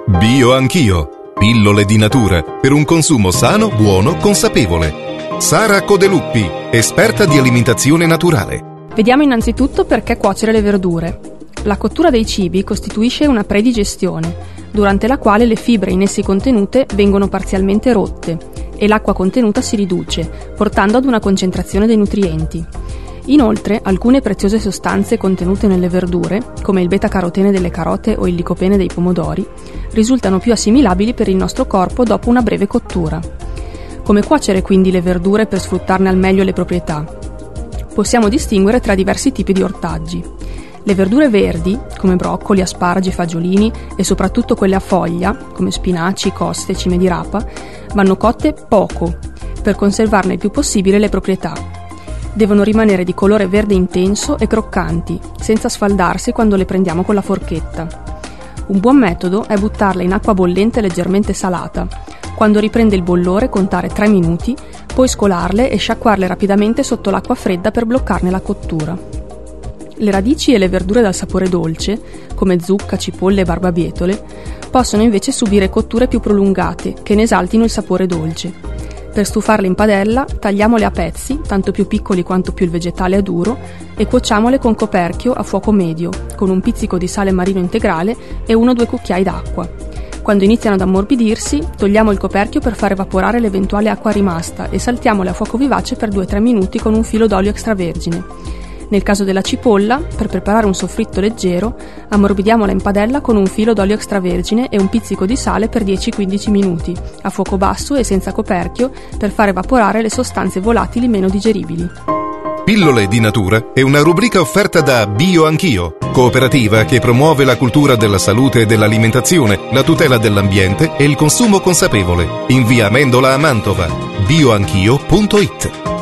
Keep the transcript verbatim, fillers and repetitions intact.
Bio Anch'io. Pillole di natura per un consumo sano, buono, consapevole. Sara Codeluppi, esperta di alimentazione naturale. Vediamo innanzitutto perché cuocere le verdure. La cottura dei cibi costituisce una predigestione, durante la quale le fibre in essi contenute vengono parzialmente rotte e l'acqua contenuta si riduce, portando ad una concentrazione dei nutrienti. Inoltre, alcune preziose sostanze contenute nelle verdure, come il beta-carotene delle carote o il licopene dei pomodori, risultano più assimilabili per il nostro corpo dopo una breve cottura. Come cuocere quindi le verdure per sfruttarne al meglio le proprietà? Possiamo distinguere tra diversi tipi di ortaggi. Le verdure verdi, come broccoli, asparagi, fagiolini e soprattutto quelle a foglia, come spinaci, coste, cime di rapa, vanno cotte poco, per conservarne il più possibile le proprietà. Devono rimanere di colore verde intenso e croccanti, senza sfaldarsi quando le prendiamo con la forchetta. Un buon metodo è buttarle in acqua bollente leggermente salata. Quando riprende il bollore, contare tre minuti, poi scolarle e sciacquarle rapidamente sotto l'acqua fredda per bloccarne la cottura. Le radici e le verdure dal sapore dolce, come zucca, cipolle e barbabietole, possono invece subire cotture più prolungate che ne esaltino il sapore dolce. Per stufarle in padella, tagliamole a pezzi, tanto più piccoli quanto più il vegetale è duro, e cuociamole con coperchio a fuoco medio, con un pizzico di sale marino integrale e uno o due cucchiai d'acqua. Quando iniziano ad ammorbidirsi, togliamo il coperchio per far evaporare l'eventuale acqua rimasta e saltiamole a fuoco vivace per due tre minuti con un filo d'olio extravergine. Nel caso della cipolla, per preparare un soffritto leggero, ammorbidiamola in padella con un filo d'olio extravergine e un pizzico di sale per dieci quindici minuti, a fuoco basso e senza coperchio, per far evaporare le sostanze volatili meno digeribili. Pillole di natura è una rubrica offerta da Bio Anch'io, cooperativa che promuove la cultura della salute e dell'alimentazione, la tutela dell'ambiente e il consumo consapevole. In via Amendola a Mantova. bio anch'io punto it